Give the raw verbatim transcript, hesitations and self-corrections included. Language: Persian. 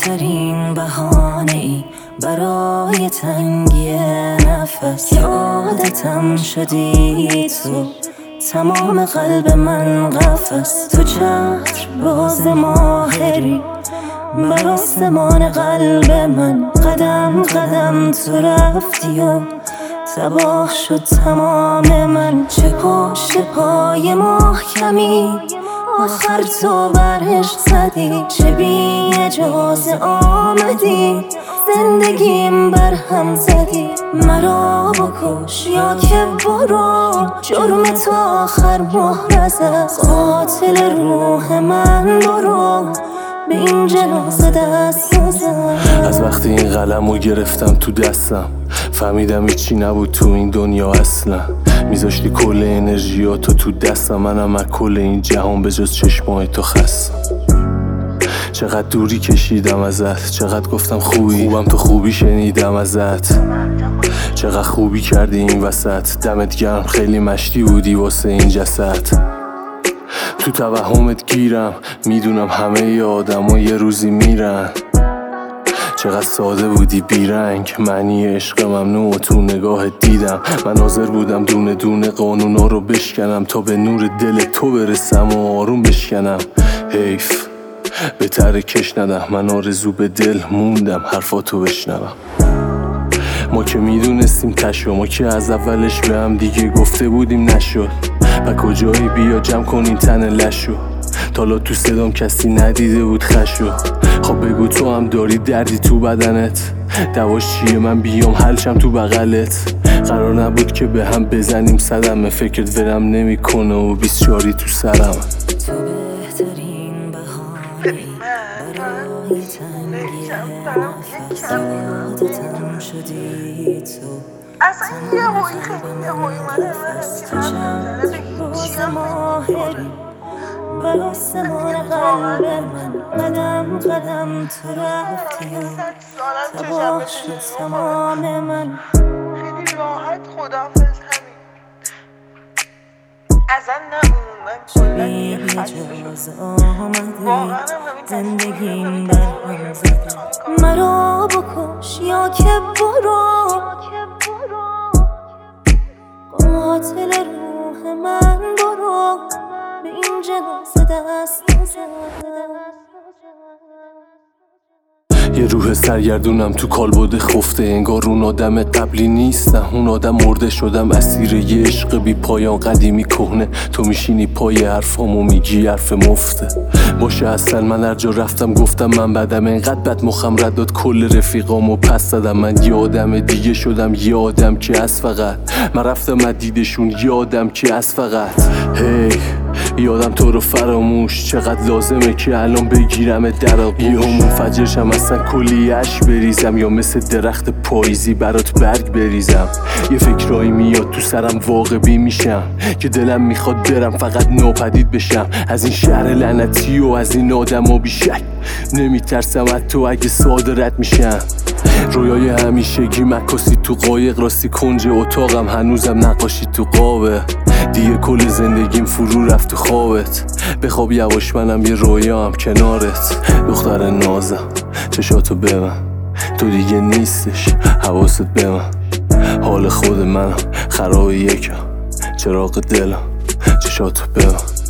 بهترین بهانه ای برای تنگی نفس که عادتم شدی تو، تمام قلب من قفس. تو چتر باز ماهری بر آسمان قلب من، قدم قدم تو رفتی و تباه شد تمام من. چه پشت پای محکمی آخر تو برش زدی، چه بی اجازه آمدی زندگیم برهم زدی. مرا بکش یا که برو، جرم تو آخر محرز است. قاتل روح من برو، به این جنازه دست نزن. از وقتی این قلمو گرفتم تو دستم فهمیدم هیچی نبود تو این دنیا اصلا. میذاشتی کل انرژیاتو تو دستم، منم از کل این جهان به جز چشمای تو خستم. چقدر دوری کشیدم ازت، چقدر گفتم خوبی، خوبم تو خوبی شنیدم ازت. چقدر خوبی کردی این وسط، دمت گرم خیلی مشتی بودی واسه این جسد. تو توهمت گیرم، میدونم همه ی آدم ها یه روزی میرن. چقدر ساده بودی بیرنگ، معنی عشق ممنوع تو نگاهت دیدم. من حاضر بودم دونه دونه قانونا رو بشکنم تا به نور دل تو برسم و آروم بشکنم. حیف بهتره کش ندم، من آرزو به دل موندم حرفاتو بشنوم. ما که میدونستیم تشو، ما که از اولش به هم دیگه گفته بودیم نشد. و کجایی بیا جمع کنین تن لشو، تالا تو صدام کسی ندیده بود خشو. خب بگو تو هم داری دردی تو بدنت، دواش چیه من بیام حلشم تو بغلت. قرار نبود که به هم بزنیم صدمه، فکرت ورم نمی کنه و بیست چاری تو سرم. تو بهترین بهانه برای تنگی نفس، عادتم شدی تو، اصلا یه هایی خیلی یه هایی من تو چند باز ماهری بر آسمان قلب من، قدم قدم تو رفتی و تباه شد تمام من. خیلی راحت خداحافظ همین، ازن نه من بی اجازه آمدی زندگیم برهم زدی. مرا بکش یا که برو، قاتل روح من برو، به این جنازه دست نزن. یه روح سرگردونم تو کالبد خفته، انگار اون آدم قبلی نیستم. اون آدم مرده شدم اسیر یه عشق بی پایان قدیمی کهنه. تو میشینی پای حرفامو میگی حرف مفته. باشه اصلا من هر جا رفتم گفتم من بدم، انقدر بد مخم رد داد کل رفیقامو پس دادم. من یه آدم دیگه شدم، یه آدم که از فقط من رفتم از دیدشون، یه آدم که از فقط هی hey. یادم تو رو فراموش، چقدر لازمه که الان بگیرم در آغوش. یه همون فجرشم اصلا کلی عشق بریزم، یا مثل درخت پاییزی برات برگ بریزم. یه فکرایی میاد تو سرم واقع بی میشم که دلم میخواد برم فقط ناپدید بشم. از این شهر لعنتی و از این آدم ها بیشک نمیترسم از تو اگه ساده رد میشم. رویای همیشگی مکاسی تو قایق، راستی کنج اتاقم هنوزم نقاشی تو قابه. دیگه کل زندگیم فرو رفت تو خوابت، بخواب یواش منم یه رویام کنارت. دختر نازم چشاتو ببن، تو دیگه نیستش حواست به من. حال خود منم خراب یکم، چراغ دلم چشاتو ببن.